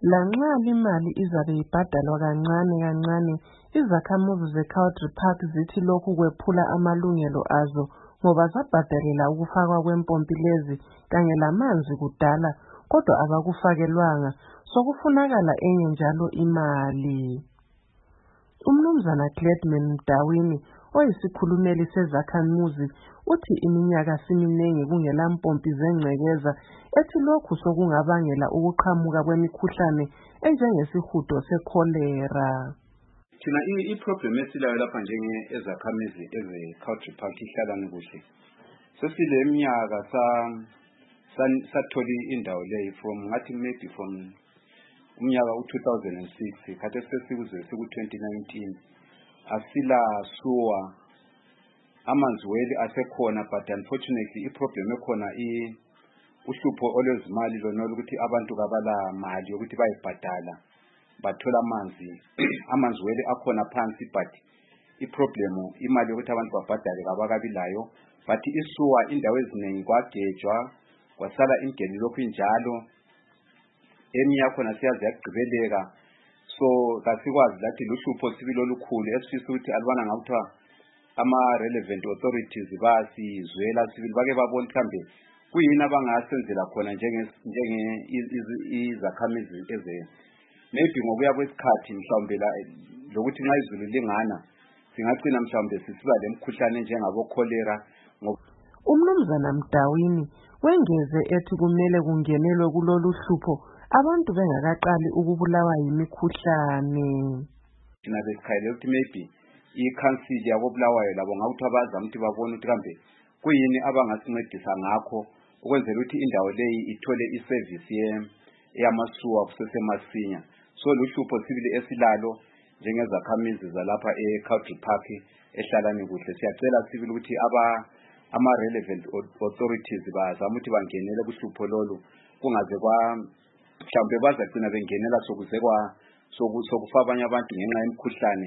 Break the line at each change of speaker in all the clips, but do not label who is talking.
Lanxa imali izabe ibhadalwa kancane, izakhamuzi zeCountry Park zithi lokhu kwephula amalungelo azo ngoba zabhadalela ukufakwa kwempompi lezi kanye lamanzi kudala, kodwa abakufakelwanga, sokufunakala enye njalo imali. Umnumzana Gladman Mdawini, oyisikhulumeli sezakhamuzi, uthi iminyaka siminengi kungelampompi zengcekeza, ethi lokhu sokungabangela ukuqhamuka kwemikhuhlane enjengesihudo sekholera.
Thina i-problem esilayo lapha njenge ezakhamizi eze-Country Park ihlalane kuhle. Sesile iminyaka satholi indawo leyi maybe from umnyaka u-2006 kade sesikuze siku-2019 asila sewer, amanzi weli asekhona, but unfortunately i-problem ekhona uhlupho olwezimali lona ukuthi abantu kabala mali yokuthi bayibhadala bathola amanzi weli akhona phansi, but i-problem imali yokuthi abantu babhadale kabakabilayo. But isuwa indawo eziningi kwagejwa kwasala imgeli lokhu injalo, emiya khona siyazi yagqibeleka, so kasikwazi lathi luhlupho sibili olukhulu esifisa ukuthi alibana ngakuthiwa ama-relevant authorities basizwela sibili bake babona mhlambe kuyini abangasenzela khona njenge izakhamizi maybe ngokuya kwesikhathi mhlawumbe lokuthi nxa izulu lingana singagcina mhlawumbe sisiba lemkhuhlane njengabo cholera.
Umnumzana Mdawini wengeze ethi kumele kungenelwe kulolu hlupho abantu bengakaqali ukubulawa yimikhuhlane.
Thina besikhayele ukuthi maybe i-council yabo Bulawayo labo ngakuthiwa bazama ukuthi babone ukuthi kambe kuyini abangasincedisa ngakho ukwenzela ukuthi indawo leyi ithole i-service yamasuwa kusesemasinya. So luhlupho sibili esilalo njengezakhamizi zalapha eCountry Park ehlalane kuhle. Siyacela sibili ukuthi ama-relevant authorities bazama ukuthi bangenele kuhlupho lolu kungaze mhlawumbe bazagcina bengenela sokufa abanye abantu ngenxa yemikhuhlane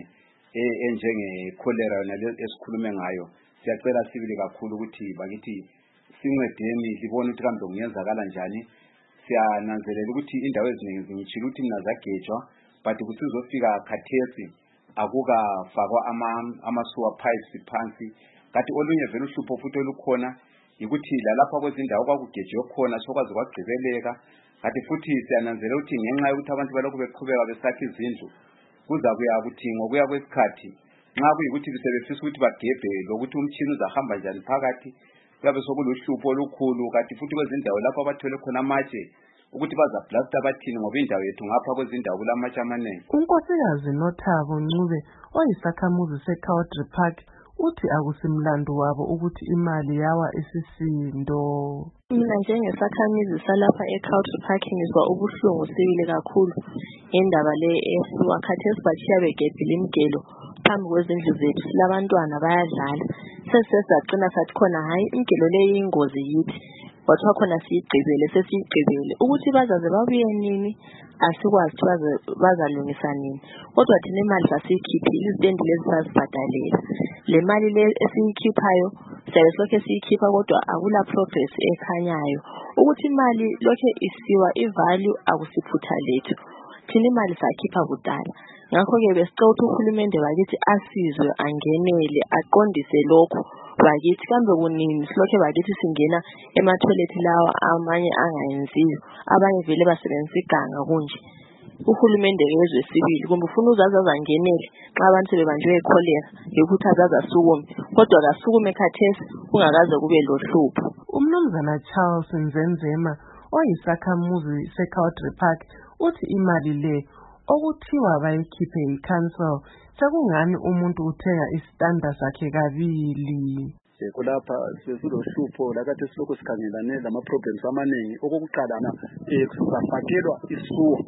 enjenge-cholera nale esikhulume ngayo. Siyacela sibili kakhulu ukuthi bakithi sincedeni libone ukuthi kambe kungenzakala njani. Siyananzelela ukuthi indawo eziningi ngitshilo ukuthi mina zagejwa, but kusizofika khathesi akukafakwa ama-sewer pipes phansi. Kanti olunye vele uhlupho futhi olukhona yikuthi lalapha kwezindawo kwakugejwe khona sokwazi kwagqibeleka. Kanti futhi siyananzelela ukuthi ngenxa yokuthi abantu balokhu beqhubeka besakha izindlu kuzakuya ukuthi ngokuya kwesikhathi nxa kuyikuthi sebefisa ukuthi bagebhe lokuthi umtshini uzahamba njani phakathi kuyabe sokuluhlupho olukhulu. Kanti futhi kwezindawo lapho abathole khona amatshe ukuthi bazablasta bathini ngoba indawo yethu ngapha kwezindawo kulamatshe amanengi.
Unkosikazi Nothabo Ncube oyisakhamuzi seCountry Park uthi akusimlando wabo ukuthi imali yawa isisindo.
Mina njengesakhamizi salapha eCountry Park ngizwa ubuhlungu sibili kakhulu ngendaba le esuwa khathesi bachiya begebhile imgelo phambi kwezindlu zethu silabantwana bayadlala. Sesizagcina sathi khona hayi imgelo le yingozi yithi wathiwa khona sesiyigqibele ukuthi bazaze babuye nini asikwazi ukuthi bazalungisa nini, kodwa thina imali sasiyikhiphile, izitendi lezi sazibhadalela. Le mali le esiyikhiphayo siyabe silokhe siyikhipha kodwa akula progress ekhanyayo ukuthi imali lokhe isiwa ivalue akusiphutha lethu. Thina imali sakhipha kudala, ngakho-ke besicela ukuthi uhulumende bakithi asizwe angenele aqondise lokhu bakithi kambe kunini silokhe bakithi singena emathoyilethi lawa amanye angayenziyo, abanye vele basebenzisa iganga kunje. Uhulumende kezwe sibili kumbe ufuna uzazaza angenele xa abantu sebebanjwe echolera yokuthi azazasukume, kodwa kasukume khathesi kungakaze kube lohlupho.
Umnumzana Charles Nzenzema oyisakhamuzi seCountry Park uthi imali le okuthiwa bayikhiphe yi-council sekungani umuntu uthenga isitanda sakhe kabili.
Kulapha sesilohlupho lakade silokhu sikhangelane lama-problems amaningi. Okokuqala kuzafakelwa isuwa.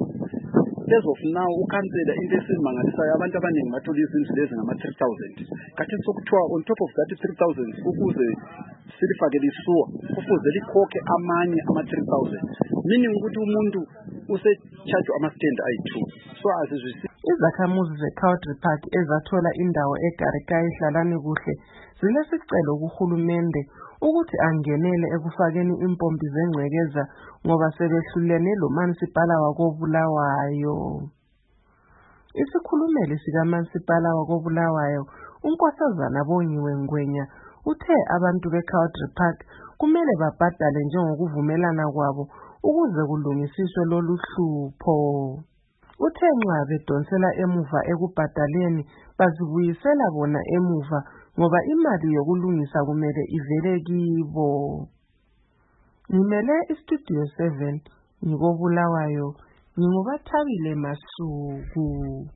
As of now ukhansela into esimangalisayo abantu abaningi bathola izindlu lezi ngama-3,000. Kanti sokuthiwa on top of that 3,000 ukuze silifakele isuwa kufuze likhokhe amanye ama-3,000, meaning ukuthi umuntu use-charge ama-stand ayi-2. So asizwisisi
izakhamuzi zeCountry Park ezathola indawo eGarikayi ehlalane kuhle zilesicelo kuhulumende ukuthi angenele ekufakeni impompi zengcekeza ngoba sebehlulene lomasipala wakoBulawayo. Isikhulumeli sikamasipala wakoBulawayo, uNkosazana Bongiwe Ngwenya, uthe abantu beCowdry Park kumele babhadale njengokuvumelana kwabo ukuze kulungisiswe lolu hlupho. Uthe nxa bedonsela emuva ekubhadaleni bazibuyisela bona emuva ngoba imali yokulungisa kumele ivele kibo. Ngimele iStudio 7 ngikoBulawayo, nginguBathabile Masuku.